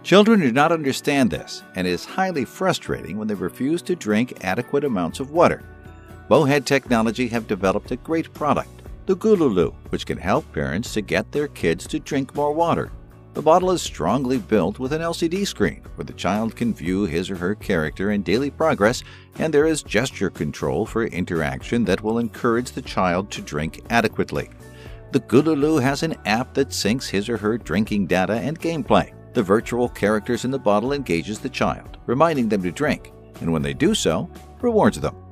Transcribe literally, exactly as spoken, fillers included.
Children do not understand this, and it is highly frustrating when they refuse to drink adequate amounts of water. Bowhead Technology have developed a great product, the Gululu, which can help parents to get their kids to drink more water. The bottle is strongly built with an L C D screen where the child can view his or her character and daily progress, and there is gesture control for interaction that will encourage the child to drink adequately. The Gululu has an app that syncs his or her drinking data and gameplay. The virtual characters in the bottle engages the child, reminding them to drink, and when they do so, rewards them.